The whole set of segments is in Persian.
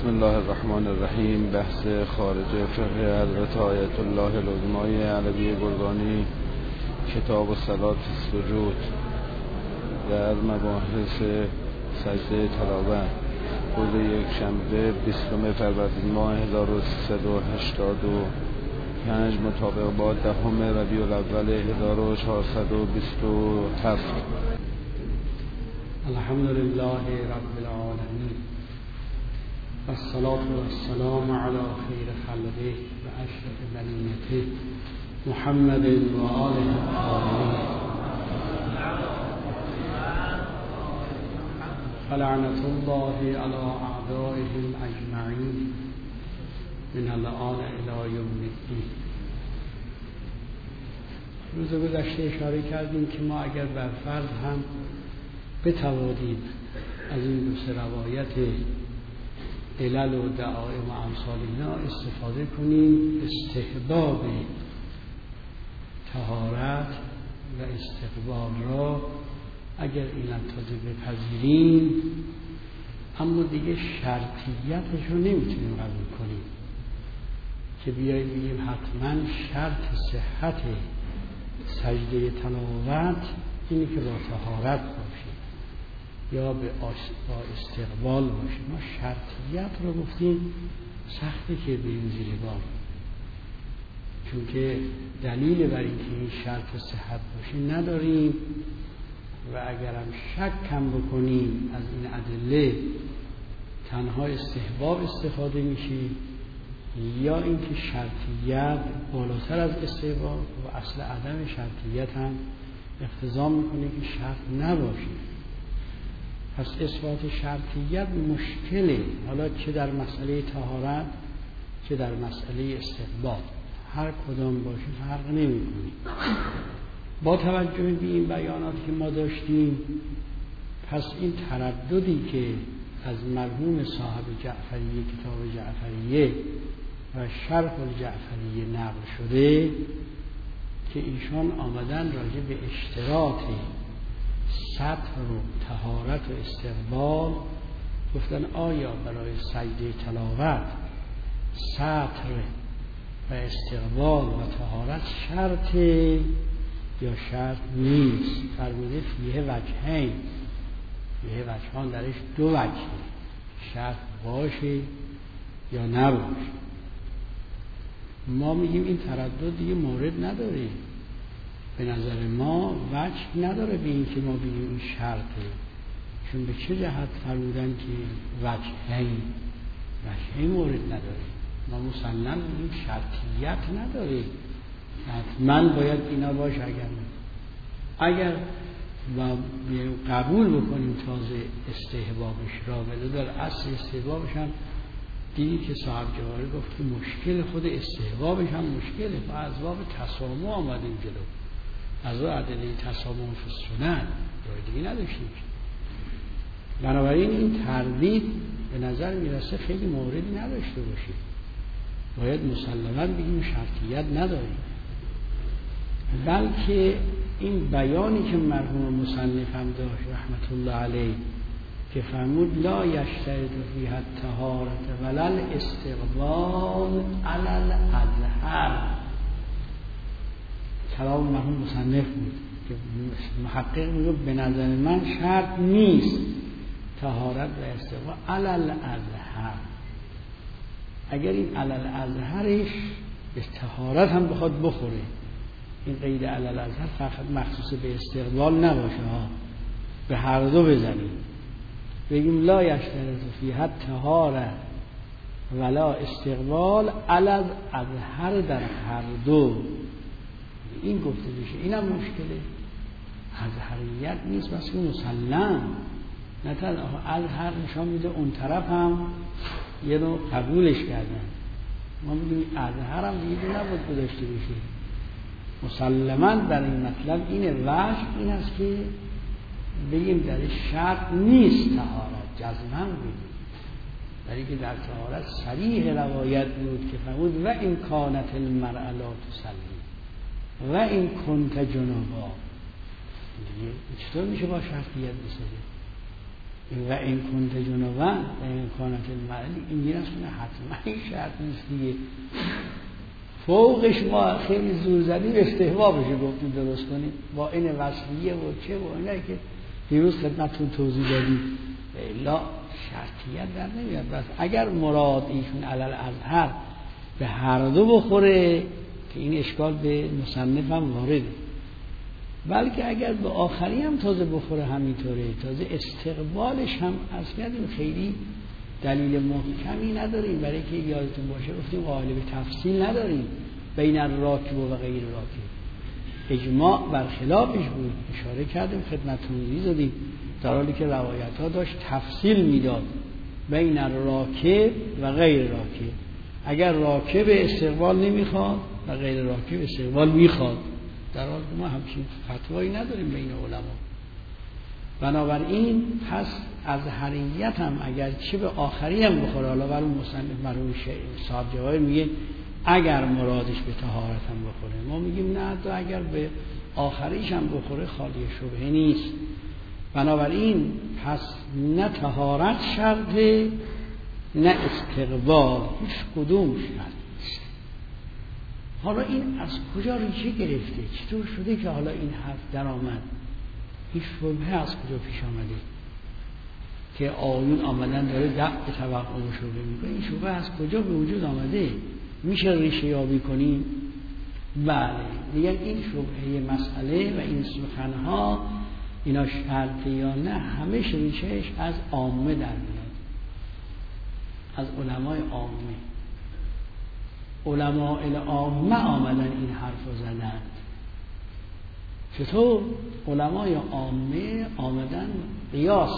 بسم الله الرحمن الرحیم. بحث خارج فقه حضرت آیت الله العظمای علوی گرگانی، کتاب الصلاة السجود، در مباحث سجده تلاوت، روز یکشنبه 20 فروردین ماه 1385 مطابق با 10 ربیع الاول 1427. الحمد لله رب العالمین و الصلاة و السلام علی خیر خلقه و اشرف بریته محمد و آله الطاهرین فلعنة الله علی اعدائهم اجمعین من الآن الی یوم الدین. روز گذشته اشاره کردیم که ما اگر بر فرض هم بتوانیم از این دو سه روایت علل و دعائم و امثال اینا استفاده کنیم، استحباب طهارت و استقبال را اگر این تازه بپذیریم، اما دیگه شرطیتش رو نمیتونیم قبول کنیم که بیاییم بگیم حتما شرط صحت سجده تلاوت اینی که با طهارت باشه یا با استقبال باشه. ما شرطیت رو گفتیم سخته که بریم زیر بار، چون که دلیل بر اینکه این شرط صحت باشه نداریم و اگرم شک کم بکنیم از این ادله تنها استحباب استفاده میشه، یا اینکه شرطیت بالاتر از استحباب و اصل عدم شرطیت هم اقتضا میکنه که شرط نباشه. پس اثبات شرطیت مشکله، حالا چه در مسئله طهارت چه در مسئله استقبال، هر کدام باشه فرق نمیکنه. با توجه به این بیانات که ما داشتیم، پس این ترددی که از مرحوم صاحب جعفریه کتاب جعفریه و شرح الجعفریه نقل شده که ایشان آمدن راجع به اشتراط سطر و طهارت و استقبال گفتن آیا برای سجده تلاوت سطر و استقبال و طهارت شرط یا شرط نیست؟ فرموده فیه وجهین، فیه وجهان، درش دو وجه، شرط باشه یا نباشه. ما میگیم این تردد دیگه مورد نداره، به نظر ما وجه نداره به این که ما بگیم این شرطه، چون به چه جهت فرمودن که وجهین مورد نداره. ما مسلم بگیم شرطیت نداره، حتما باید اینا باشه. اگر قبول بکنیم تازه استحبابش را، ولی در اصل استحبابش هم دیدی که صاحب جواهر گفت که مشکل خود استحبابش هم مشکله، و از باب تسامح آمدیم جلو، از او ادله تسامح فی السنن راه دیگه نداشتیم. بنابراین این تردید به نظر میرسه خیلی موردی نداشته باشه، باید مسلماً بگیم شرطیت نداریم. بلکه این بیانی که مرحوم مصنف هم داشت رحمت الله علیه که فرمود لا یشترط فیها الطهارة ولا الاستقبال علی الازهر، کلام مرحوم مصنف بود که محقق میگه به نظر من شرط نیست طهارت و استقبال علی الازهر. اگر این علی الازهرش به طهارت هم بخواد بخوره، این قید علی الازهر فقط مخصوص به استقبال نباشه ها، به هر دو بزنیم، بگیم لا یشترط فیها الطهارة ولا استقبال علی الازهر، در هر دو این گفته میشه. اینم مشکله، ازهریت نیست بس که مسلم، نه تنها ازهر نشان میده اون طرف هم یه نوع قبولش کردن، ما میگیم ازهر هم دیگه نبود گذاشته بشه. مسلماً در این مطلب اینه، وجه این است که بگیم در شرط نیست طهارت، جزماً بگیم، در اینکه در طهارت صریح روایت بود که فرمود و این کانت المرأة لا تصلی و این کنت جنابا. چطور میشه با شرطیت بسازه؟ و این کنت جنوبا و این کانت المعلی این میرسونه حتما این شرط نیست دیگه. فوقش ما خیلی زور زدیم استحبابش گفتیم درست کنیم با این وصلیه و چه و اینایی که دیروز خدمتتون توضیح دادیم. الا شرطیت در نمیاد. بس اگر مراد ایشون علل اظهر به هر دو بخوره که این اشکال به مصنف هم وارده، بلکه اگر به آخری هم تازه بخوره همینطوره. تازه استقبالش هم از کردیم خیلی دلیل محکمی نداریم، برای که یادتون باشه گفتیم قائل به تفصیل نداریم بین الراکب و غیر راکب. اجماع بر خلافش بود، اشاره کردیم خدمتتون زدیم، در حالی که روایت ها داشت تفصیل میداد بین الراکب و غیر راکب. اگر راکب استقبال نمیخواد و غیر راکب استقبال میخواد، در حالی که ما همچین فتوایی نداریم بین علما. بنابراین پس از حریت هم اگر چه به آخری هم بخوره، حالا برای مصنف مرحوم صاحب جواهر میگه اگر مرادش به طهارت هم بخوره، ما میگیم نه، تو اگر به آخریش هم بخوره خالی شبهه نیست. بنابراین پس نه طهارت شرطه نه استقبال، هیچ کدوم شرط نیست. حالا این از کجا ریشه گرفته؟ چطور شده که حالا این حرف در آمد؟ این شبهه از کجا پیش آمده که آیون آمدن داره دفع توقع و شبهه میکنه؟ این شبهه از کجا به وجود آمده؟ میشه ریشه یابی کنیم؟ بله، میگن این شبهه مسئله و این سخنها اینا شرطه یا نه، همش ریشهش از عامه در میاد، از علمای عامه. علماء عامه آمدن این حرف رو زدن. چطور؟ علمای عامه آمدن قیاس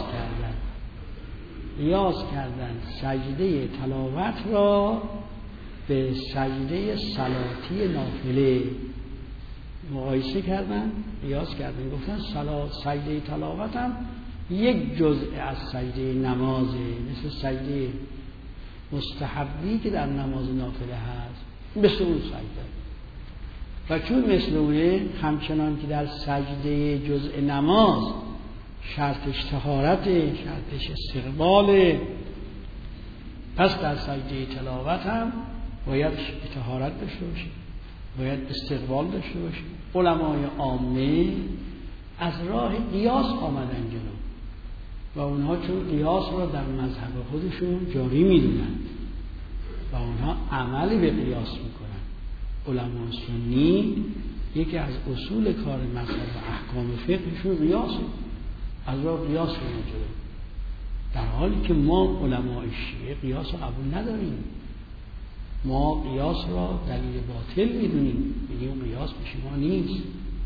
کردن سجده تلاوت را به سجده صلاتی نافله مقایسه کردن، قیاس کردن، گفتن سجده تلاوت هم یک جزء از سجده نمازه، مثل سجده مستحبی که در نماز نافله هست، مثل اون سجده. و چون مثل اونه، همچنان که در سجده جزء نماز شرطش طهارته، شرطش استقباله، پس در سجده تلاوت هم باید طهارت داشته باشه، باید استقبال داشته باشه. علمای عامه از راه قیاس آمدن جلو و اونها چون قیاس را در مذهب خودشون جاری میدونن و اونها عمل به قیاس میکنن. علمای سنی یکی از اصول کار مذهب و احکام فقهشون قیاسه، از راه قیاس میدونن جلو، در حالی که ما علمای شیعه قیاس رو قبول نداریم. ما قیاس را دلیل باطل میدونیم، میگیم قیاس به شما نیست.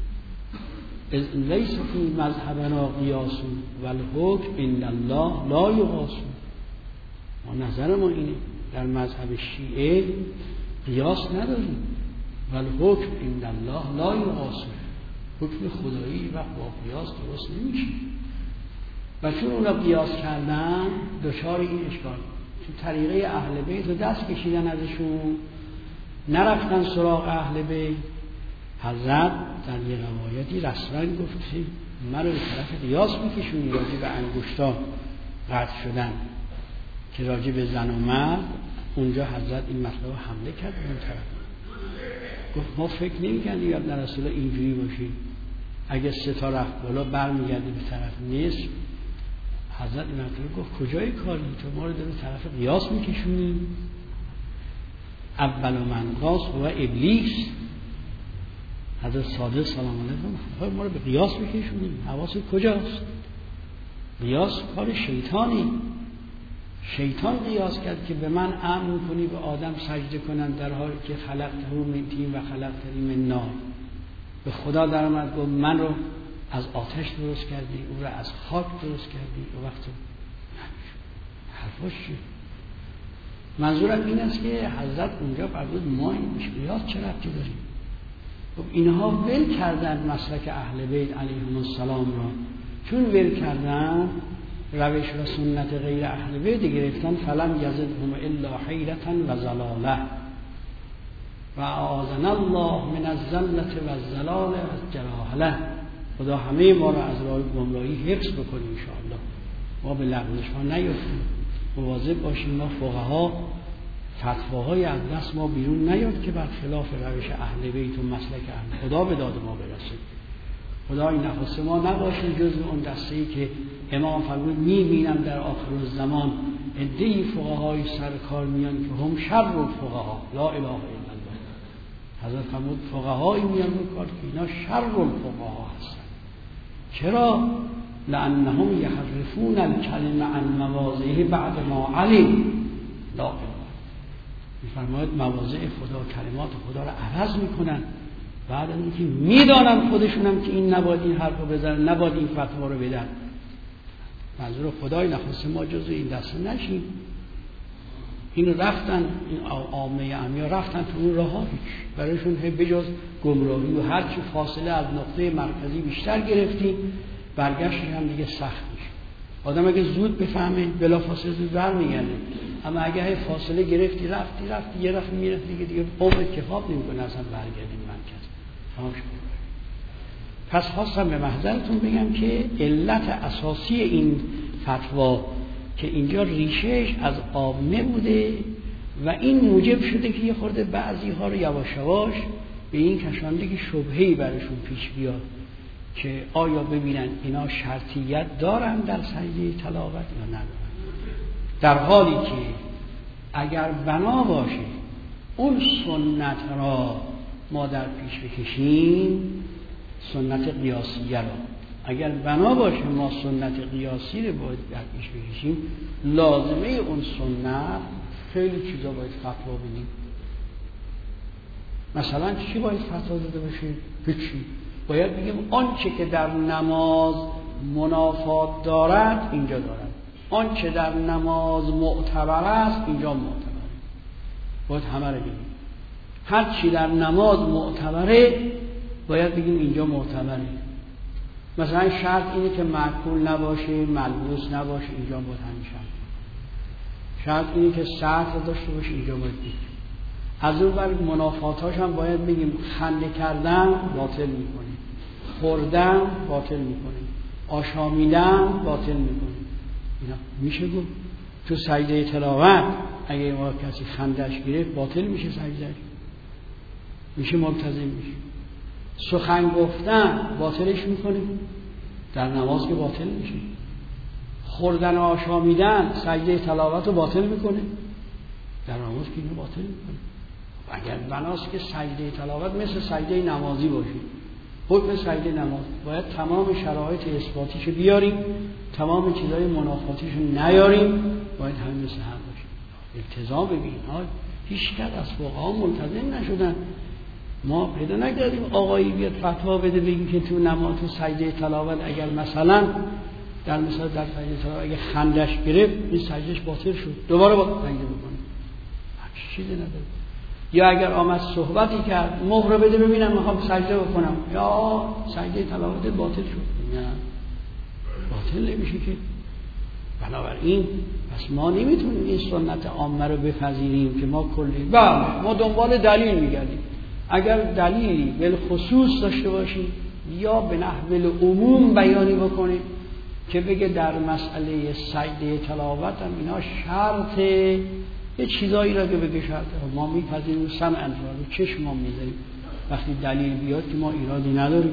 لیس فی مذهبنا قیاس والحکم عند الله لا یقاس. ما نظر ما اینه، در مذهب شیعه قیاس نداریم، والحکم عند الله لا یقاس. حکم خدایی و با قیاس درست نمیشه. و چون اونا قیاس کردن دچار این اشکال، چون طریقه اهل بیت رو دست کشیدن ازشون، نرفتن سراغ اهل بیت. حضرت در یه روایتی رسما گفت من رو به طرف قیاس میکشونی راجع به انگشتان قطع شدن که راجع به زن و مرد. اونجا حضرت این مطلب حمله کرد به اون طرف، گفت ما فکر نمی‌کردیم یا در رسول اینجوری باشی، اگه 3 تا رفت بالا برمیگرده به طرف نصف. حضرت این مطلب گفت کجای کاری تو ما رو به طرف قیاس میکشونی؟ اول من قاس و ابلیس. حضرت صادق سلام علیه ما رو به قیاس میکشونی، حواست کجاست؟ قیاس کار شیطانی. شیطان قیاس کرد که به من امر کنی به آدم سجده کنن در حالی که خلقته من طین و خلقتنی من نار. به خدا در آمد گفت من رو از آتش درست کردی، او رو از خاک درست کردی. و وقتی حرفاش چیه؟ منظورم این است که حضرت اونجا فرمود ما این قیاس چه ربطی داریم؟ خب اینها ول کردن مسلک اهل بیت علیهم السلام را. چون ول کردن روش و سنت غیر اهل بیت گرفتن، فلم یزدهم الا حیرة و ضلاله و اعاذنا الله من الذلة و الضلال و الجهاله. خدا همه ما را از راه گمراهی حفظ بکنه ان شاء الله. ما به لغزش ها نیفتیم، مواظب باشیم ما فقها فتواهای از دست ما بیرون نیاد که برخلاف روش اهل بیت و مسلک اهل خدا به داد ما برسه. خدای نخواست ما نباشیم جزو اون دسته‌ای که امام فرمود می‌بینم در آخر الزمان عده‌ای فقهای سرکار میان که هم شر الفقها لا اله الا الله. حضرت فرمود فقهایی میان رو کار که اینا شر الفقها هستن. چرا؟ لأنهم یحرفون الکلم عن مواضعه بعد ما علم لا اله. می‌فرماید مواضع خدا، کلمات خدا رو عوض میکنن بعد از اینکه میدانن خودشونم که این نباید این حرف رو بزنن، نباید این فتوا رو بدن. منظور خدای نخواسته ما جزو این دسته نشیم. این رفتن، این عامه عمیا رفتن تو اون راه ها، هیچ برایشون بجز گمراهی و هرچی فاصله از نقطه مرکزی بیشتر گرفتیم برگشتش هم دیگه سخت میشه. آدم اگه زود بفهمه بلافاصله زود برمیگرده، اما اگه فاصله گرفتی رفتی یه رفت میرفت دیگه عمرت کفاف نمیکنه اصلا برگردی مرکز. تمام شد. پس خواستم به محضرتون بگم که علت اساسی این فتوا که اینجا ریشهش از عامه بوده و این موجب شده که یه خورده بعضی ها رو یواش یواش به این کشانده که شبهه‌ای برشون پیش بیاد که آیا ببینن اینا شرطیت دارن در سجده تلاوت یا ندارن، در حالی که اگر بنا باشه اون سنت را ما در پیش بکشیم، سنت قیاسیه را اگر بنا باشه ما سنت قیاسی رو باید در پیش بکشیم، لازمه اون سنت خیلی چیزا باید فتوا بدیم. مثلا چی باید فتوا داده باشه؟ هیچی. باید بگیم آنچه که در نماز منافات دارد اینجا دارد، آنچه در نماز معتبر است اینجا معتبره. باید همه رو بگیم. هر چی در نماز معتبره باید بگیم اینجا معتبره. مثلا شرط اینه که معقول نباشه، ملبوس نباشه، اینجا باید همیشه. شرط اینه که سطر داشته باشه، اینجا باید بگیم. از اون بر منافاتاش هم باید بگیم خنده کردن باطل میکنه، خوردن باطل میکنه، آشامیدن باطل میکنه. اینا میشه گفت تو سجده تلاوت اگه ما کسی خندش گرفت باطل میشه سجدهش، میشه ملتزم میشه. سخن گفتن باطلش میکنه، در نماز که باطل میشه. خوردن و آشامیدن سجده تلاوت رو باطل میکنه، در نماز که اینو باطل میکنه. اگر بناست که سجده تلاوت مثل سجده نمازی باشه، حکم سجده نماز باید تمام شرایط اثباتیشو بیاریم، تمام چیزای منافاتیشو نیاریم، باید همین مثل هم باشه. التزام ببین ها، هیچ کس از فقها ملتزم نشدن. ما پیدا نکردیم آقایی بیاد فتوا بده بگیم که تو نماز تو سجده تلاوت اگر مثلا در سجده تلاوت اگه خندش گرفت این سجدهش باطل شد، دوباره با سجده بکنه. هیچ چیزی نداره. یا اگر آمد صحبتی کرد مهر بده ببینم میخوام سجده بکنم، یا سجده تلاوت باطل شد. نه باطل نمیشه که. بنابراین پس ما نمیتونیم این سنت عامه رو بپذیریم که ما کلی ما دنبال دلیل میگردیم. اگر دلیلی بالخصوص داشته باشیم یا به نحو العموم بیانی بکنیم که بگه در مسئله سجده تلاوت هم اینا شرطه، یه چیزایی را که بگه شرطه ما میپذیریم، سمع رو چشم ما میذاریم، وقتی دلیل بیاد که ما ایرادی نداریم.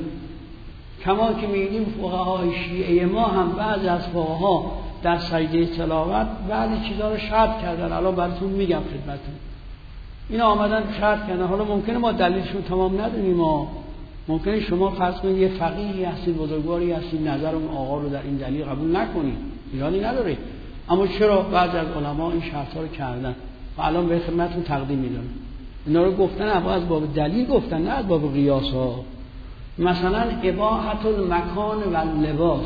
کما که میگیم فقهای شیعه ما هم بعضی از فقها در سجده تلاوت بعضی چیزا رو شرط کردن. الان براتون میگم خدمتتون. اینا آمدن شرط کردن. حالا ممکنه ما دلیلشون تمام ندونیم، ممکنه شما فرض کنید یه فقیهی هستید، بزرگواری هستید، نظر اون آقا رو در این دلیل قبول نکنید، ایرادی نداره. اما چرا بعضی از علما این شرطا رو کردن و الان به خدمتتون تقدیم میدم. اینا رو گفتن اما از باب دلیل گفتن، نه از باب قیاس ها. مثلا اباحة المکان و اللباس،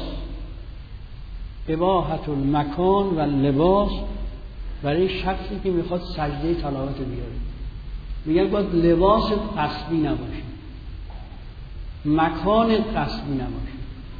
اباحة المکان و اللباس برای شخصی که میخواد سجده تلاوت بیاره، میگن باید لباس قصبی نباشه، مکان قصبی نباشه.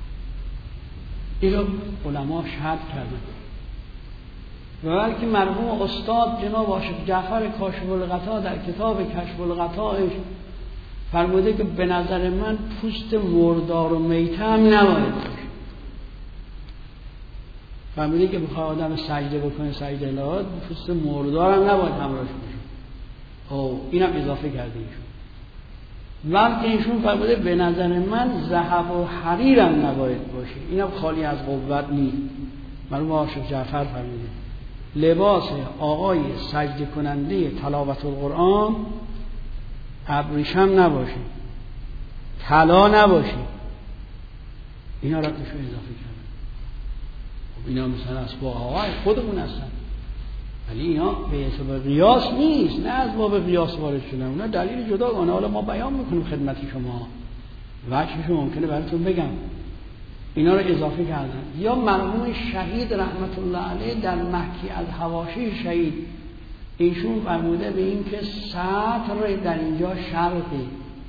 اینو علما شرط کردن و بلکه مرحوم استاد جناب عاشق جعفر کاشف الغطا در کتاب کشف الغطاش فرموده که به نظر من پوست مردار و میته هم نباید باشه. فرموده که بخواد آدم سجده بکنه سجده الهات پوست مردار هم نباید همراهش باشه. اینم اضافه کرده ایشون. وقتی ایشون فرموده به نظر من ذهب و حریرم نباید باشه، اینم خالی از قوت نیست. مرحوم عاشق جعفر فرموده لباس آقای سجده کننده تلاوت القرآن ابریشم نباشه، طلا نباشه. اینا را توش اضافه کردن. اینا مثلا اسباب آقای خودمون هستن، ولی اینا به حساب قیاس نیست، نه از باب قیاس وارد شدن، اونا دلیل جداگانه. حالا ما بیان میکنیم خدمت شما، وجهش ممکنه براتون بگم. اینا رو اضافه کردن. یا مرحوم شهید رحمت الله علیه در محکی از حواشی شهید ایشون فرموده به این که سطر در اینجا شرطی،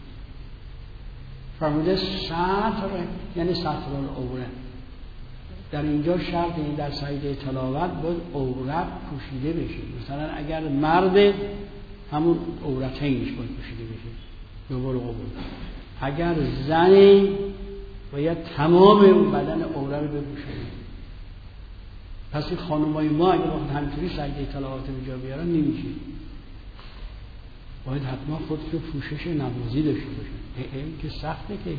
فرموده سطر یعنی سطر العوره در اینجا شرطی، در سجده تلاوت باید عورت پوشیده بشه. مثلا اگر مرد همون عورتینش باید پوشیده بشه دوباره قبول، اگر زنی باید تمام اون بدن عوره رو بپوشه. پس این خانمای ما اگر وقت همینطوری سجده تلاوت به جا بیارن نمیشه، باید حتما خودشو پوشش نمازی داشته باشه. این که سخته که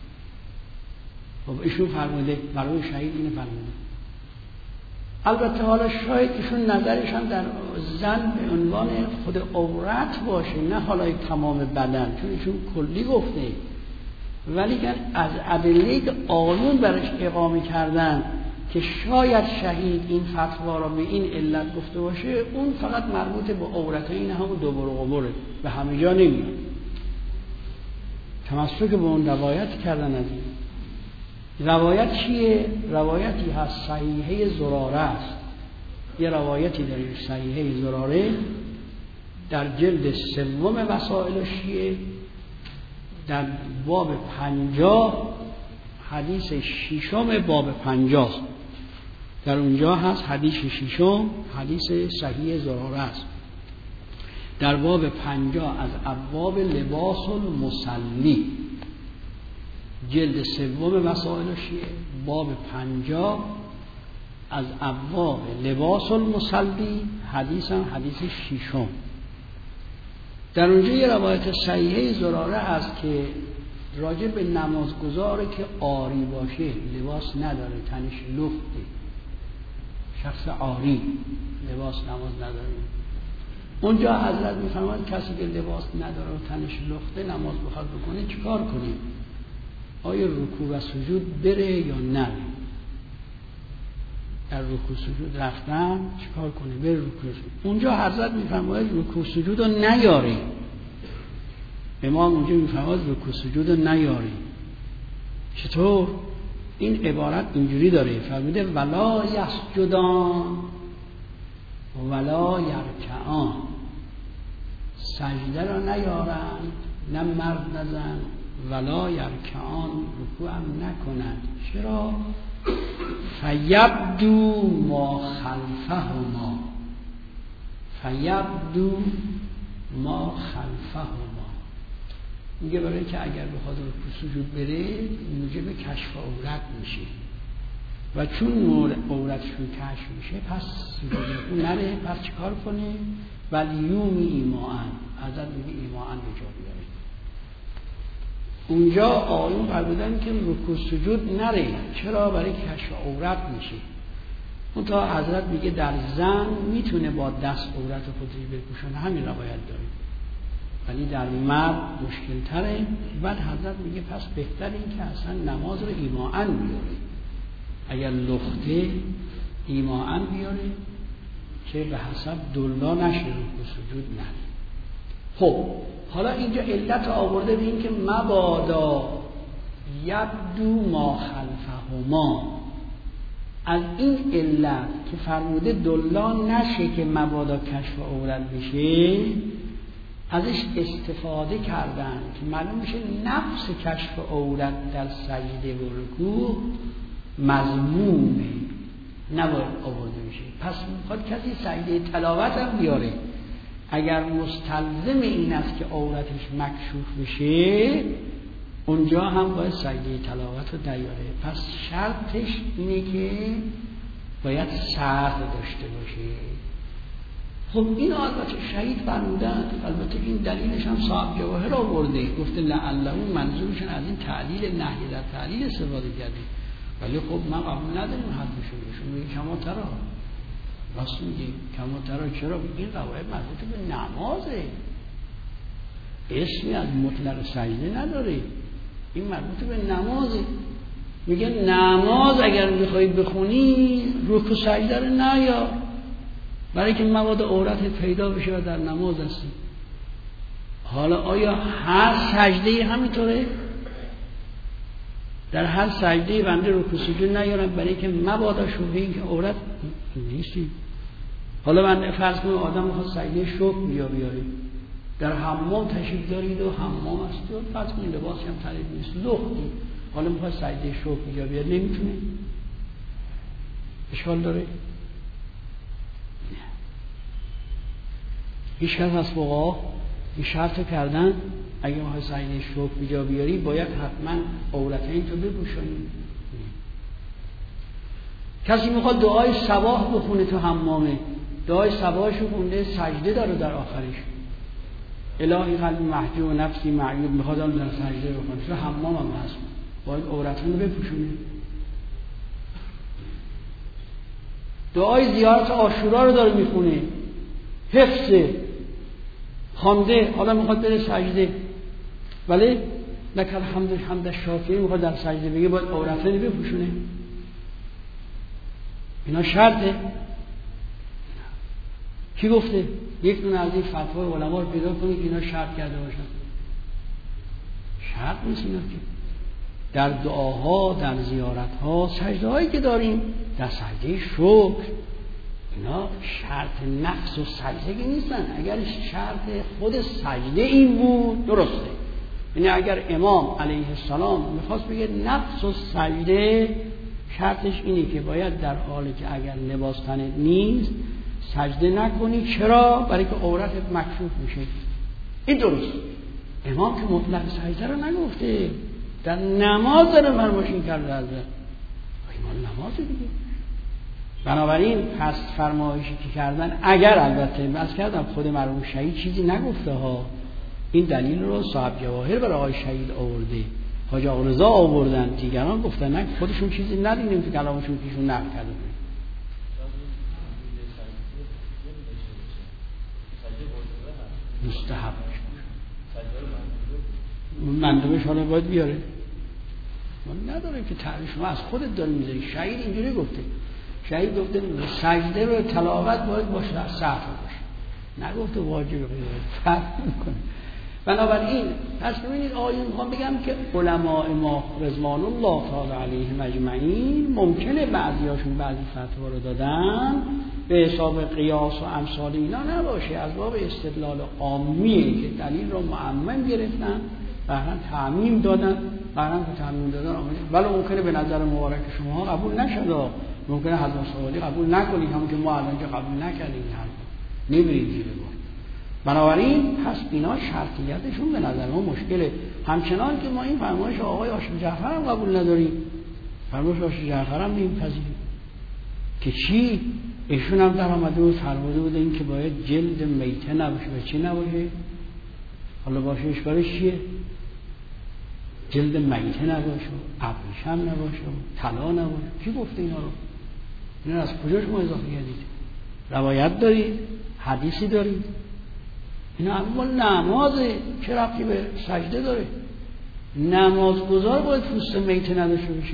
ایشون فرموده، برای شهید اینه فرموده. البته حالا شاید ایشون نظرش هم در زن به عنوان خود عورت باشه، نه حالا تمام بدن، چون ایشون کلی گفته. ولی از ادله قانون برش اقامه کردن که شاید شهید این فتوا را به این علت گفته باشه، اون فقط مربوط به عورت، این همون دوبر و قبره، به همه جا نمیاد. تمسک به اون روایت کردن. از این روایت چیه؟ روایتی هست صحیحه زراره است. یه روایتی در صحیحه زراره در جلد 3 وسائل شیعه در باب 50 حدیث 6 باب 50 در اونجا هست. حدیث 6 حدیث صحیح زراره است. در باب 50 از ابواب لباس المصلی جلد 3 وسائل شیعه باب 50 از ابواب لباس المصلی حدیث هم حدیث 6. در اونجا یه روایت صحیحه زراره است که راجع به نمازگزاری که عاری باشه، لباس نداره، تنش لخته، شخص عاری لباس نماز نداره، اونجا حضرت میفرماید کسی که لباس نداره و تنش لخته نماز بخواد بکنه چیکار کنه؟ آیا رکوع و سجود بره یا نره؟ در رکوع سجود رفتن چیکار کنه؟ بره رکوع سجود. اونجا حضرت میفرماید رکوع سجود رو نیاره. امام اونجا میفرماید رکوع سجود رو نیاره. چطور؟ این عبارت اینجوری داره، فرموده ولا یسجدان ولا یرکعان، سجده را نیارند، نه مرد نه زن، ولا یرکعان، رکوع هم نکنند. چرا؟ فیبدو ما خلفهما، فیبدو ما خلفهما. میگه برای که اگر بخواد رکوع سجود بره موجب کشف عورت میشه و چون عورتشون کشف میشه پس سجود نره. پس چیکار کنه؟ ولیومی ایماءن، حضرت میگه ایماءن به جا بیاره. اونجا آیون فرمودن که رکوع سجود نره. چرا؟ برای که کشف عورت میشه. اون تا حضرت میگه در زن میتونه با دست عورت خودش بپوشونه، همین روایت داره، ولی در مرد مشکل تره. بعد حضرت میگه پس بهتر این که اصلا نماز رو ایماءن بیاره، اگر لخته ایماءن بیاره که به حسب دلا نشه رکوع سجود نره. خب حالا اینجا علت آورده به این که مبادا یبدو ما خلفهما، از این علت که فرموده دلا نشه که مبادا کشف عورت بشه ازش استفاده کردن که معلوم میشه نفس کشف عورت در سجده و رکوع مذمومه، نباید آورده بشه. پس میخواد کسی سجده تلاوت هم بیاره، اگر مستلزم این است که عورتش مکشوف بشه اونجا هم باید سجده تلاوت رو نیاره. پس شرطش اینه که باید صبر داشته باشه. خب این البته شهید فرمودن، البته این دلیلش هم صاحب جواهر آورده، گفته لعله منظورشون از این تعلیل نهی در تعلیل استفاده کرده، ولی خب من قبول نداریم حرفشون. میگه کما ترا، راست میگه کما ترا. چرا؟ این قواعد مربوط به نمازه، اسمی از مطلق سجده نداره، این مربوط به نمازه. میگه نماز اگر میخوای بخونی رکوع سجده رو نیار، برای که مواد عورتت پیدا بشه و در نماز هستی. حالا آیا هر سجده همینطوره؟ در هر سجده بنده رکوع سجود نیارم برای که مبادا شبهه این که عورت نیستی. حالا بنده فرض کنم آدم میخواد سجده شکر بیاره، در حمام تشریف دارید و حمام است و فرض کنید لباسی هم طریق نیست، لختی، حالا میخواد سجده شکر بیاره، نمیتونه؟ اشکال داره؟ هیچ کس از فقها این شرط کردن اگه میخوای سجده شکر بیاری باید حتما عورتین تو بپوشونی. کسی میخواد دعای صباح بخونه تو حمامه، دعای صباحشو خونده سجده داره در آخرش، الهی قلبی محجوب و نفسی معیوب، میخواد آن در سجده بخونه، تو حمام هم هست، باید عورتین رو بپوشونه. دعای زیارت عاشورا رو داره میخونه، حفظه خوانده، حالا میخواد بره سجده، ولی لکل حمد شاکری میخواد در سجده بگه باید عورتین بپوشونه. اینا شرطه. کی گفته؟ یک دونه از این فتوای علما رو پیدا کنید اینا شرط کرده باشن. شرط نیست اینا که در دعاها، در زیارتها، سجده هایی که داریم، در سجده شکر، اینا شرط نقص و سجده نیستن. اگر شرط خود سجده این بود درسته، یعنی اگر امام علیه السلام میخواست بگه نقص و سجده شرطش اینه که باید در حالی که اگر لباس تنت نیست سجده نکنی. چرا؟ برای که عورتت مکشوف میشه. این درست. امام که مطلق سجده رو نگفته، در نماز داره فرمایش کرده از ایمان نماز دیگه. بنابراین پس فرمایشی که کردن اگر البته بس کردم خود مرحوم شهید چیزی نگفته ها، این دلیل رو صاحب جواهر برای آقای شهید آورده، حاج آقا رضا آوردن، دیگران گفتن نه خودشون چیزی ندیدیم تو کلامشون کهشون نقل کرده بود. مستحب مندوبش حالا باید بیاره، ما نداره که تعریف ما از خودت داری میذاری. شهید اینجوری گفته، شهید گفته سجده رو تلاوت باید باشه در صحفه باشه، نگفته واجب فرق میکنه. بنابراین پس ببینید آیون میخوام بگم که علماء ما رضوان الله تعالی علیهم اجمعین ممکنه بعضیاشون بعضی فتوا رو دادن به حساب قیاس و امثال اینا نباشه، از باب استدلال عامیه که دلیل رو معمم گرفتن بعدن تعمیم دادن، بعدن که تعمیم دادن ولی ممکنه به نظر مبارک شما قبول نشد، ممکنه حضرت سوالی قبول نکنید، همون که ما الان که قبول نکردیم نمیرید زیر بار. بنابراین پس اینا شرطیتشون به نظر ما مشکله. همچنان که ما این فرمایش آقای هاشم جعفر هم قبول نداریم، فرمایش هاشم جعفر هم نمیپذیریم که چی؟ ایشون هم در آمده بود فرموده بود این که باید جلد میته نباشه و چی نباشه؟ حالا باشه اشکالش چیه؟ جلد میته نباشه، ابریشم نباشه، طلا نباشه. کی گفته اینا رو؟ اینا از کجا شما اضافه کردید؟ روایت دارید؟ حدیثی دارید؟ اینا اما نمازه، چه ربطی به سجده داره؟ نمازگزار باید پوست میته نداشته باشه.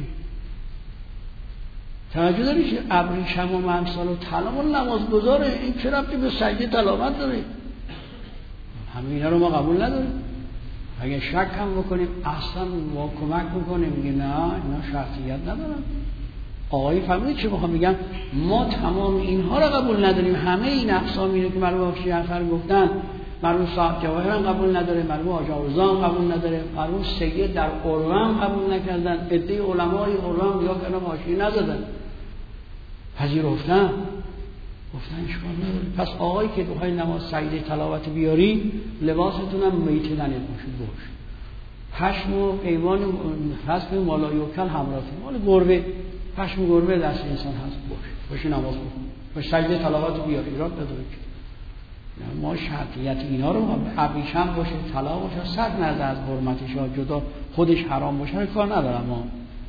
توجه داری که ابریشم و امثال و طلا نمازگزاره، این چه ربطی به سجده تلاوت داره؟ همه اینا رو ما قبول نداریم. اگه شک هم بکنیم اصلا ما کمک میکنیم میگه نه اینا شرطیت ندارن. آقای فرمودید چه بخوام بگم ما تمام اینها رو قبول نداریم، همه این اقسامی رو که مرحوم هاشم جعفر گفتن مرحوم صاحب جواهر هم قبول نداره، مرحوم حاج آقا رضا هم قبول نداره، مرحوم سید در قرآن هم قبول نکردن، عده علمای قرآن یا کلام حاشیه نزدن، پذیرفتن، گفتن اشکال نداره. پس آقایی که بخوای نماز سجده تلاوت بیاری لباستون هم میته ننید باشه، پشم و ایوان حسب مالایوکل همراهی مال گربه، پشم گربه دست انسان هست باشه. باشی نماز بخون، باش سجده تلاوت بیار، ایراد نداره که. ما شرطیت اینا رو ابریشم باشه، طلا باشه، صد نرده از حرمتش ها جدا خودش حرام باشه کار ندارم ما.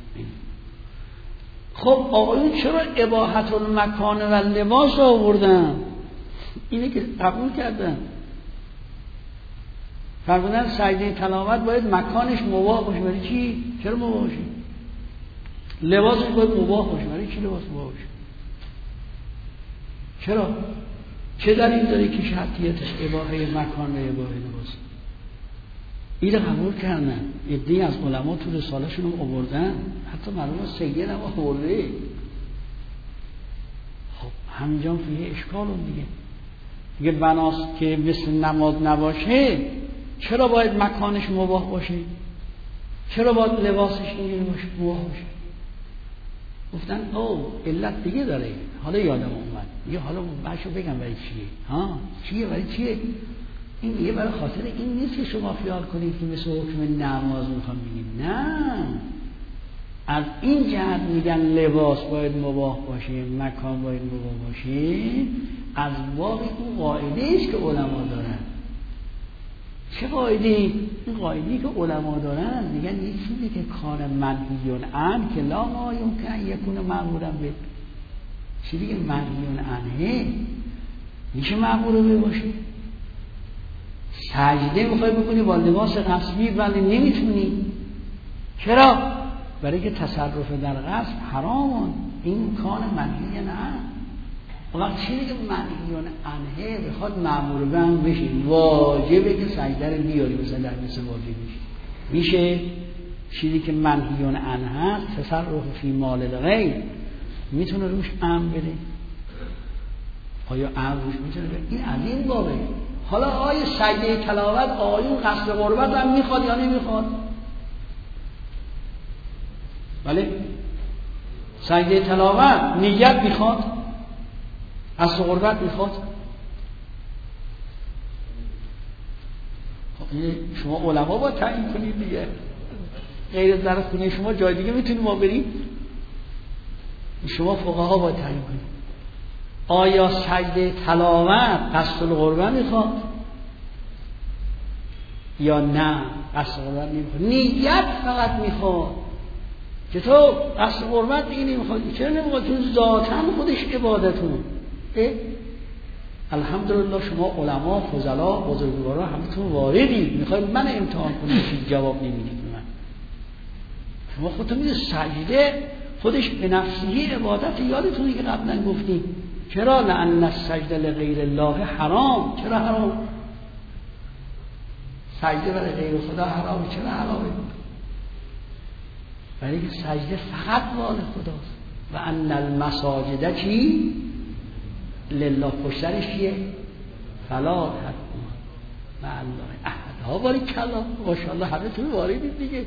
خب آقایون چرا اباحت المکان و لباس آوردن؟ اینه که قبول کردن، فرمودن سجده تلاوت باید مکانش مباح باشه. برای چی؟ چرا مباح باشه؟ لباسش باید مباح باشه. برای چی لباس مباح باشه؟ چرا؟ چه دلیل داره که شرطیتش اباحه مکان و اباحه لباس؟ اینو قبول کردن. عده‌ای از علما تو رساله‌شون هم آوردن، حتی مرحوم سید هم آورده. خب همینجا هم فیه اشکال هم دیگه بناست که مثل نماز نباشه، چرا باید مکانش مباح باشه؟ چرا باید لباسش اینجوری باشه مباح باشه؟ گفتن علت دیگه داره. حالا یادم اومد، یه حالا باشو بگم برای چیه؟ برای چیه؟ این یه برای خاطر این نیست که شما خیال کنید که مثل حکم نماز میخوام بگیم، نه، از این جهت میگن لباس باید مباح باشه، مکان باید مباح باشه، از باب این قاعده است که علما دارن. چه قاعده؟ این قاعده‌ای که علما دارن میگن یک چیزی که کار منهی عنه که لا ما یمکن ان یکون مأمورا به، چیزی که منهی عنه میشه مأمور به باشه. سجده میخوای بکنی با لباس غصبی ولی نمیتونی. چرا؟ برای که تصرف در غصب حرامون، این کار منهی عنه. وقت چیزی که منهی عنه بخواد مأمور به هم بشه، واجبه که سجده رو بیاری، مثلا در مثل واجب میشه. چیزی که منهی عنه هست، تصرف فی مال الغیر، میتونه روش امر بده. آیا امر روش میتونه بده؟ این از این بابه. حالا آیا سجده تلاوت آیون قصد قربت هم میخواد یا نمیخواد؟ بله، سجده تلاوت نیت میخواد، قصد قربت میخواد. شما علما با تعیین کنید دیگه، غیر در خونه شما جای دیگه میتونیم ما بریم؟ شما فقها با تعیین کنید. آیا سجده تلاوت قصد القربت میخواد یا نه قصد القربت نمیخواد؟ نیت فقط میخواد. چطور قصد القربت دیگه نمیخواد؟ چرا نمیخواد؟ چون ذاتاً خودش عبادتونه. الحمدلله شما علما، فضلا، بزرگوارا همتون واردید، میخواید من امتحان کنید که جواب نمیدید. من شما خودتون میدید سجده خودش به نفسه عبادت. یادتونه که قبلا گفتیم چرا؟ لأن السجده لغیر الله حرام. چرا حرام؟ سجده برای غیر خدا حرامه. چرا حرامه؟ برای که سجده فقط مال خداست. و ان المساجد چی؟ لله. پشترش چیه؟ فلا تدعوا مع الله احد. باری کلا ماشاءالله همه تو واردید دیگه.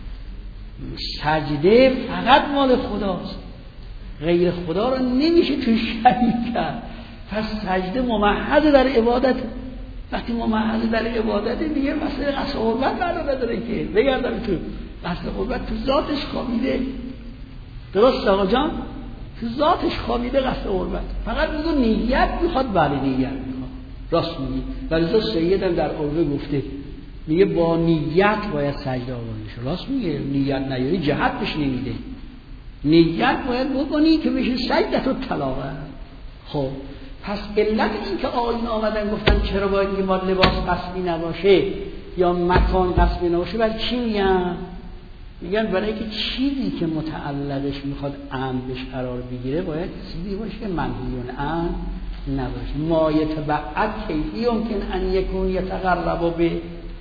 سجده فقط مال خداست، غیر خدا رو نمیشه توی شریک کرد. پس سجده ممحض در عبادت. وقتی ممحض در عبادت دیگه مثل قصد قربت نداره که بگردم تو قصد قربت تو ذاتش خوابیده. درست آقا جان؟ تو ذاتش خوابیده قصد قربت. فقط میگه نیت میخواد. بله نیت میخواد، راست میگی. ولی سیدم در عربه گفته میگه با نیت باید سجده آورده شه. راست میگه، نیت نیاری جهت بهش نمیده. نیت باید بکنی که بشه سجده تلاوت. خب پس علت این که آیین آمدن گفتن چرا باید این ما لباس قصبی نباشه یا مکان قصبی نباشه، برای چی میگن؟ میگن برای که چیزی که متعلقش میخواد امر بهش قرار بگیره باید چیزی باشه که منهی عنه نباشه. ما یتبعد کیفی یمکن ان یکون یتقرب به،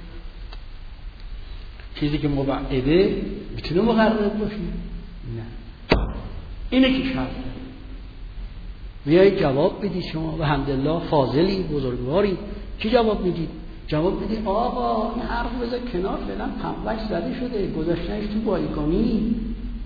چیزی که مبعده میتونه مقرب باشه؟ نه. اینه که شرط. بیایید جواب بدید شما. و الحمدلله فاضلی بزرگواری. چی جواب میدید؟ جواب بدید آقا این حرف بذار کنار، فعلا پنبهش زده شده، گذاشتنش تو بایگانی.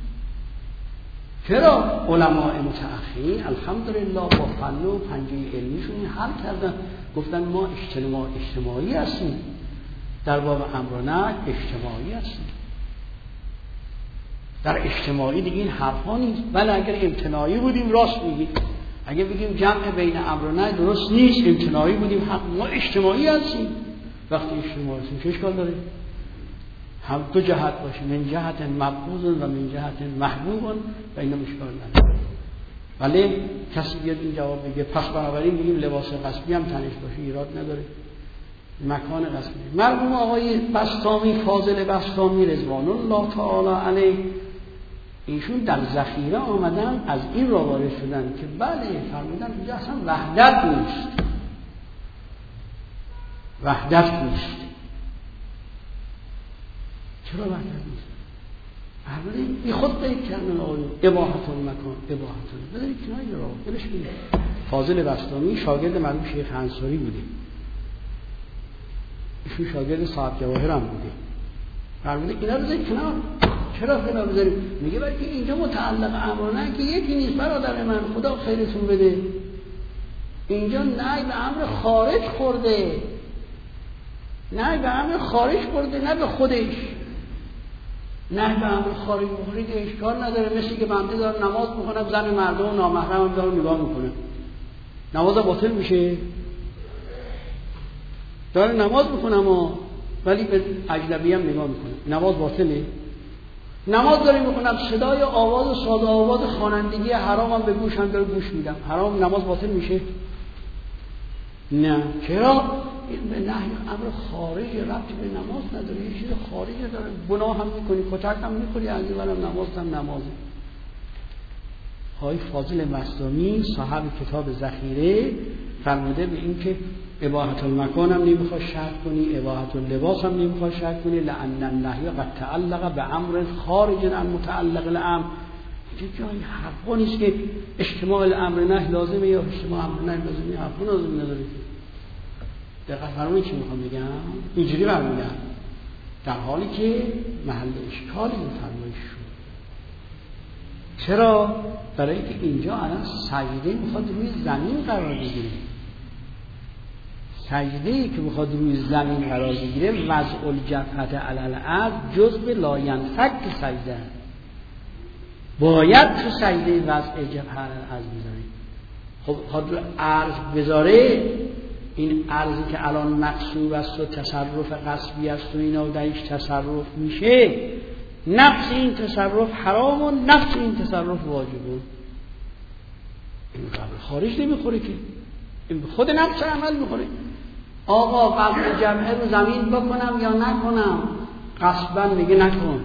چرا؟ علماء متأخرین الحمدلله با فن و پنجه علمیشون حل کردن، گفتن ما اجتماعی هستیم، در باب امر و نهی اجتماعی هستیم. در اجتماعی دیگه این حرفا نیست. ولی اگر امتناعی بودیم راست میگیم، اگه بگیم جمع بین امر و نهی درست نیست، امتناعی بودیم حق. ما اجتماعی هستیم. وقتی اجتماعی هستیم چه اشکال داره؟ هم دو جهت باشه، من جهت مبغوض و من جهت محبوب و اینا اشکال نداره. ولی کسی بیاد این جواب بگه پس بنابراین میگیم لباس غصبی هم تنش باشه، ایراد نداره. مکان غصبی. مرحوم آقای بسطامی، فاضل بسطامی رضوان الله تعالی علیه، ایشون در ذخیره آمدن از این را وارد شدن که بله فرمودن اینجا اصلا وحدت نیست. وحدت نیست. چرا وحدت نیست؟ اولی بی خود بید کردن آقایون اباحت المکان، اباحت بذارید کنایی را بلش بید. فاضل بسطامی شاگرد مرحوم شیخ انصاری بوده، ایشون شاگرد صاحب جواهر هم بوده. فرموده اینا بذارید کنار. چرا کنار بذارید؟ میگه برای که اینجا متعلق امرانه که یکی نیست برادر من، خدا خیرتون بده. اینجا نهی به امر خارج خورده، نهی به امر خارج خورده، نه به خودش. نه به امر خارج بخوری که اشکال نداره. مثل که بنده داره نماز میکنم، زن مردم نامحرم هم داره نگاه میکنه، نماز باطل میشه؟ داره نماز میکنم ولی به اجنبی هم نگاه میکنه، نماز باطله؟ نماز داری میکنم، صدای آواز و ساز آواز خوانندگی حرام هم به گوشم داره گوش میدم، حرام نماز باطل میشه؟ نه. چرا؟ این نهی امر خارج ربطی به نماز نداره، یه چیز خارجی داره. گناه هم میکنی، کتک هم میکنی، از این ورم نماز هم نمازه. های فاضل بسطامی صاحب کتاب ذخیره فرموده به این که اباحت المکان هم نمیخواد شرط کنی، اباحت اللباس هم نمیخواد شرط کنی، لأن النهی قد تعلق به امر خارج عن متعلق الامر. جایی حرفا نیست که اجتماع الامر نهی لازمه یا اجتماع امر نهی لازمه، حرفا لازم نداره. دقیق فرمایید چی میخوام بگم؟ اینجوری فرمودم در حالی که محل اشکالی این فرمایش شد. چرا؟ برای که اینجا الان سجده میخواد روی زمین قرار بگیره. سجده‌ای که میخواد روی زمین قرار بگیره وضع الجبهة علی الارض جزء لا ینفک سجده، باید تو سجده وضع جبهه علی الارض بذاری. خب حالا عرض بذاره، این عرضی که الان مقصوب است و تصرف غصبی است و اینا درش تصرف میشه، نفس این تصرف حرام و نفس این تصرف واجبه. این قبل خارج نمیخوره که، این خود نفس عمل میخوره. آقا وضع جبهه رو زمین بکنم یا نکنم؟ غصبا میگه نکن،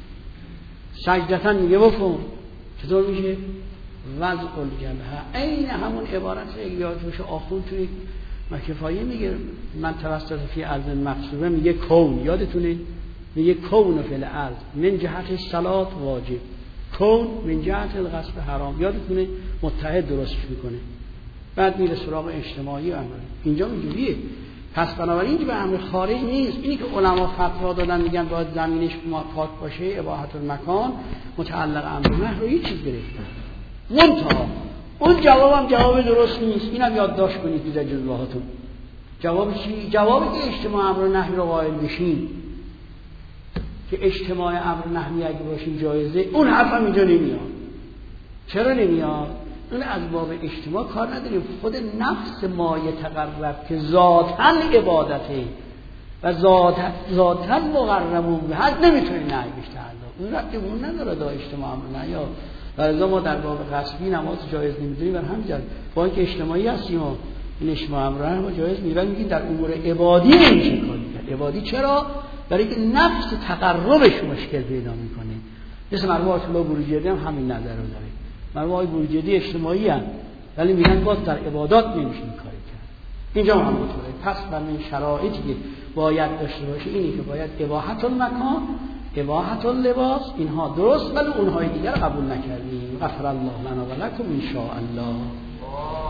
سجدتا میگه بکن. چطور میشه؟ وضع الجبهه عین همون عبارت یادش آخوند توی مکفایه میگه من توسط فی ارض مقصوبه، میگه کون، یادتونه؟ میگه کون فی الارض من جهت صلات واجب، کون من جهت الغصب حرام، یادتونه؟ متحد درستش میکنه. بعد میره سراغ اجتماعی و امر. اینجا اینجوریه. پس بنابراین اینجا به امر خارج نیست. اینی که علما فتوا دادن میگن باید زمینش پاک باشه، اباحت المکان، متعلق امر نه رو هیچ چیز گرفتن. منتها اون جوابم جواب درست نیست. اینم یادداشت کنید در جزوهاتون. جواب چی؟ جوابی که اجتماع امر نهی رو قائل بشین، که اجتماع امر نهی اگه باشین جایزه، اون حرفم اینجا نمیاد. چرا نمیاد؟ اون از باب اجتماع کار نداریم. خود نفس ما یتقرب که ذاتاً عبادته و ذاتاً مقربون به حد نمیتونه نهی بیشتر داد. اون ربطی اون نداره دا اجتماع امر نهی. برای ما در باب غصبی نماز جایز نمیدونیم، بر همین جهت با اینکه اجتماعی هستیم و این اجتماع امر نهی ما جایز میدونیم، میگیم در امور عبادی نمیشه کاری کرد. عبادی چرا؟ برای که نفس تقربش مشکل پیدا میکنه. مثل مرحوم آیت الله بروجردی هم همین نظر رو داره. مرحوم آقای بروجردی اجتماعی هم، ولی میگن باز در عبادات نمیشه کاری کرد. اینجا هم اینطوره. پس برای شرایطی که باید داشته باشه اینی که باید اباحت المکان، اباحت اللباس، اینها درست، ولی اونهای دیگر قبول نکردیم. غفر الله لنا و لکم ان شاء الله.